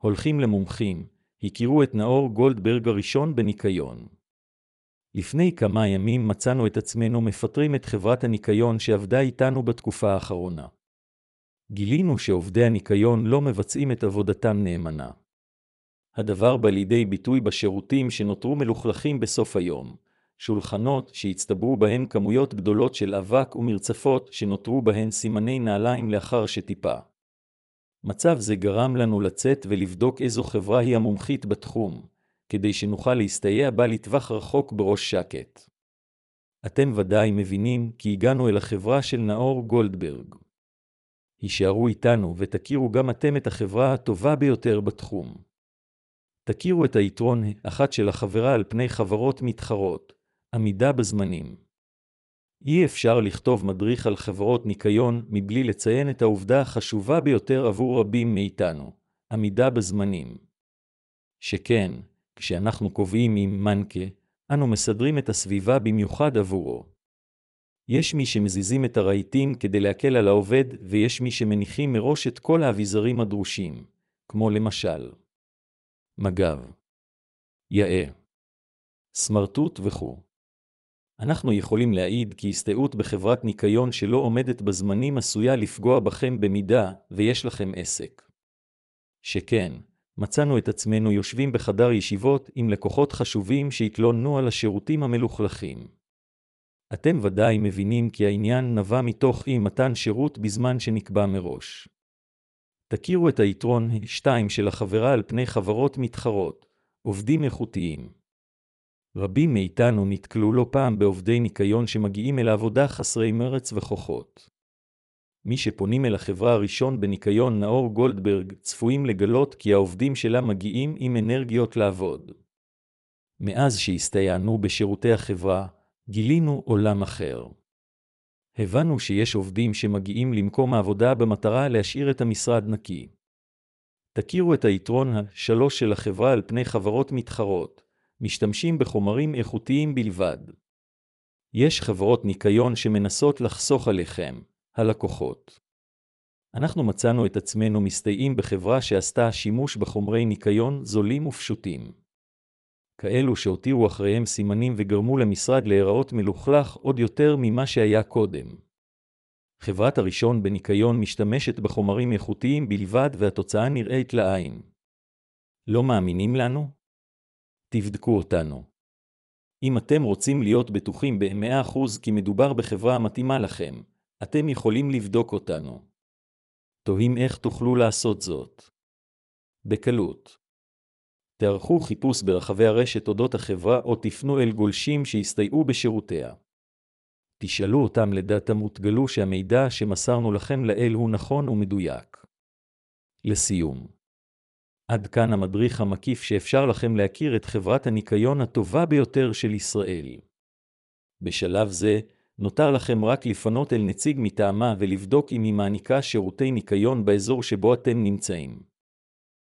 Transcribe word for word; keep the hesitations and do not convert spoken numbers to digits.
הולכים למומחים, הכירו את נאור גולדברג הראשון בניקיון. לפני כמה ימים מצאנו את עצמנו מפטרים את חברת הניקיון שעבדה איתנו בתקופה האחרונה. גילינו שעובדי הניקיון לא מבצעים את עבודתם נאמנה. הדבר בא לידי ביטוי בשירותים שנותרו מלוכלכים בסוף היום, שולחנות שהצטברו בהן כמויות גדולות של אבק ומרצפות שנותרו בהן סימני נעליים לאחר שטיפה. מצב זה גרם לנו לצאת ולבדוק איזו חברה היא המומחית בתחום, כדי שנוכל להסתייע בה לטווח רחוק בראש שקט. אתם ודאי מבינים כי הגענו אל החברה של נאור גולדברג. הישארו איתנו ותכירו גם אתם את החברה הטובה ביותר בתחום. תכירו את היתרון האחת של החברה על פני חברות מתחרות, עמידה בזמנים. אי אפשר לכתוב מדריך על חברות ניקיון מבלי לציין את העובדה החשובה ביותר עבור רבים מאיתנו, עמידה בזמנים. שכן, כשאנחנו קובעים עם מנקה, אנו מסדרים את הסביבה במיוחד עבורו. יש מי שמזיזים את הרהיטים כדי להקל על העובד, ויש מי שמניחים מראש את כל האביזרים הדרושים, כמו למשל מגב, יאה, סמרטוט וכו'. אנחנו יכולים להעיד כי הסתייעות בחברת ניקיון שלא עומדת בזמנים עשויה לפגוע בכם במידה ויש לכם עסק. שכן, מצאנו את עצמנו יושבים בחדר ישיבות עם לקוחות חשובים שהתלוננו על השירותים המלוכלכים. אתם ודאי מבינים כי העניין נבע מתוך אי מתן שירות בזמן שנקבע מראש. תכירו את היתרון שתיים של החברה על פני חברות מתחרות, עובדים איכותיים. רבים מאיתנו נתקלו לא פעם בעובדי ניקיון שמגיעים אל העבודה חסרי מרץ וכוחות. מי שפונים אל החברה הראשון בניקיון נאור גולדברג צפויים לגלות כי העובדים שלה מגיעים עם אנרגיות לעבוד. מאז שהסתייענו בשירותי החברה, גילינו עולם אחר. הבנו שיש עובדים שמגיעים למקום העבודה במטרה להשאיר את המשרד נקי. תכירו את היתרון השלוש של החברה על פני חברות מתחרות, משתמשים בחומרים איכותיים בלבד. יש חברות ניקיון שמנסות לחסוך עליכם, הלקוחות. אנחנו מצאנו את עצמנו מסתייעים בחברה שעשתה שימוש בחומרי ניקיון זולים ופשוטים. כאלו שהותירו אחריהם סימנים וגרמו למשרד להיראות מלוכלך עוד יותר ממה שהיה קודם. חברת הראשון בניקיון משתמשת בחומרים איכותיים בלבד והתוצאה נראית לעין. לא מאמינים לנו? תבדקו אותנו. אם אתם רוצים להיות בטוחים ב-מאה אחוז כי מדובר בחברה המתאימה לכם, אתם יכולים לבדוק אותנו. תוהים איך תוכלו לעשות זאת? בקלות. תערכו חיפוש ברחבי הרשת אודות החברה או תפנו אל גולשים שהסתייעו בשירותיה. תשאלו אותם לדעתם ותגלו שהמידע שמסרנו לכם לאל הוא נכון ומדויק. לסיום. עד כאן המדריך המקיף שאפשר לכם להכיר את חברת הניקיון הטובה ביותר של ישראל. בשלב זה, נותר לכם רק לפנות אל נציג מטעמה ולבדוק אם היא מעניקה שירותי ניקיון באזור שבו אתם נמצאים.